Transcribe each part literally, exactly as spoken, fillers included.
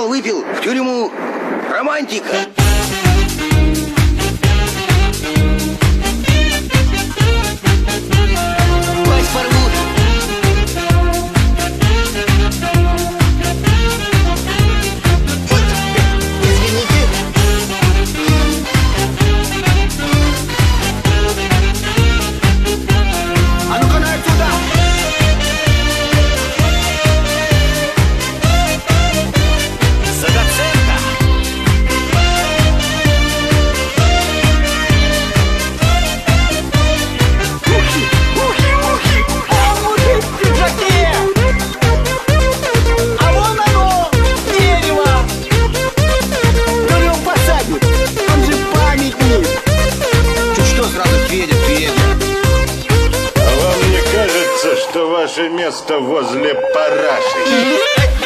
Кто выпил в тюрьму? Романтика. Власть порвут. Извините. А ну-ка на отсюда. Что ваше место возле параши.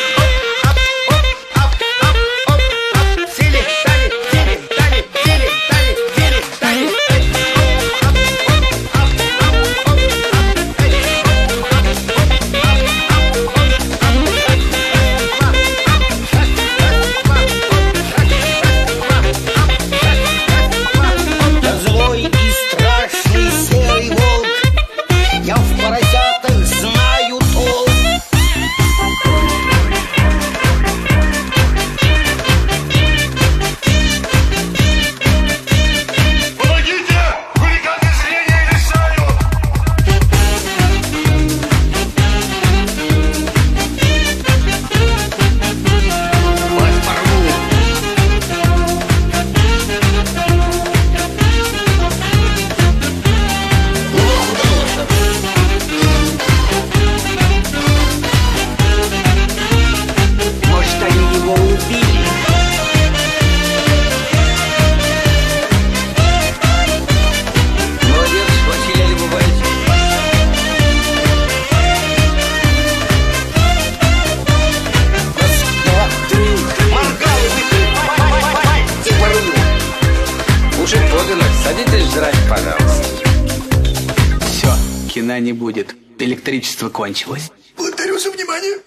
Садитесь жрать, пожалуйста. Все, кино не будет. Электричество кончилось. Благодарю за внимание.